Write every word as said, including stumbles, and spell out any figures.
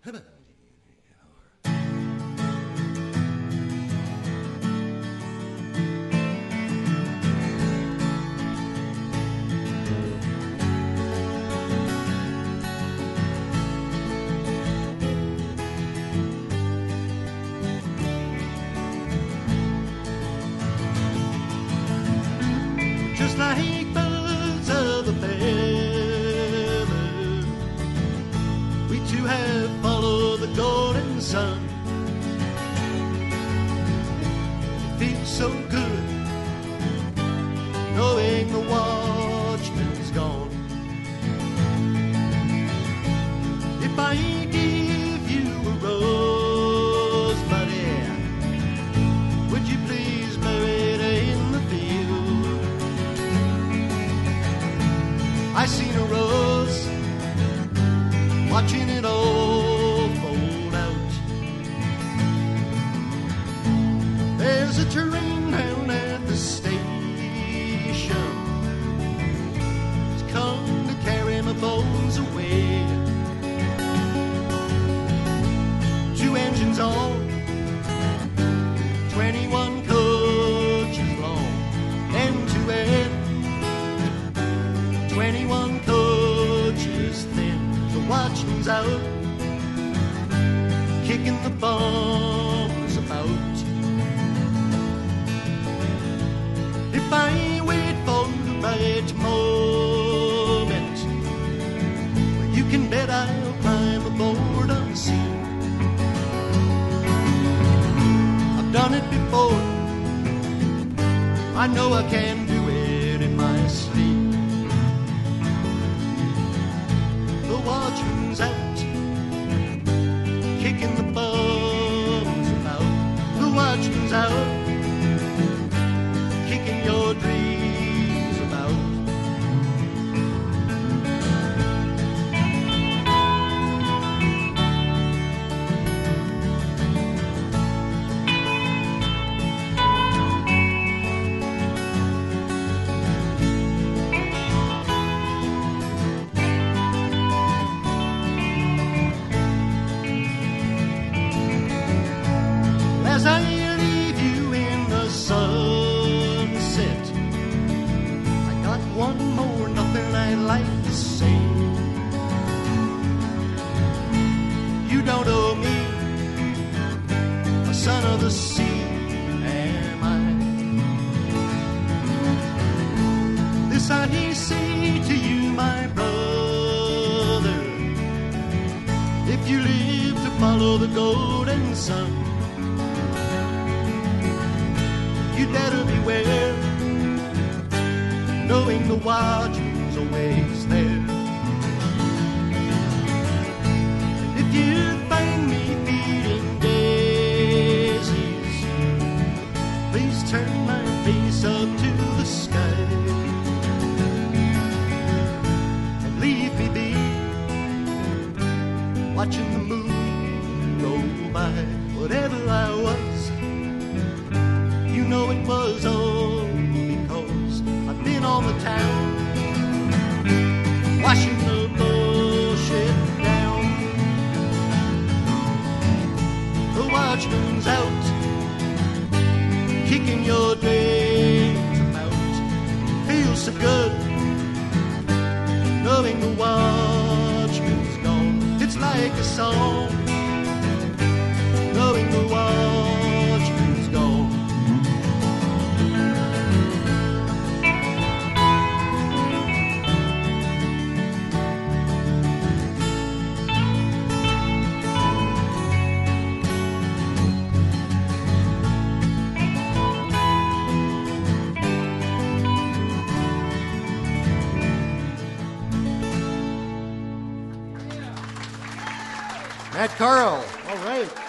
Just like birds of a feather, we too have followed the golden sun. It feels so good knowing the watchman's gone. If I give you a rose, buddy, would you please bury it in the field? I seen a rose, watching it all fold out. There's a train down at the station. It's come to carry my bones away. Two engines on, twenty-one coaches long, end to end. Twenty-one coaches thin, the watchman's out, kicking the bums about. If I wait for the right moment, well, you can bet I'll climb aboard unseen. I've done it before, I know I can do it in my sleep. The watchman's out, kicking the bums about. The watchman's out, kicking your dreams about. As I leave you in the sunset, I got one more nothing I'd like to say. You don't owe me, a son of the sea am I. This I say to you, my brother, if you live to follow the golden sun, you'd better beware, knowing the watchman's always there. And if you find me feeding daisies, please turn my face up to the sky and leave me be, watching the moon go by. Whatever I was, you know it was all because I've been on the town, washing the bullshit down. The watchman's out, kicking your dreams about. Feels so good, knowing the watchman's gone. It's like a song, knowing the watchman's gone. Matt Carl. All right.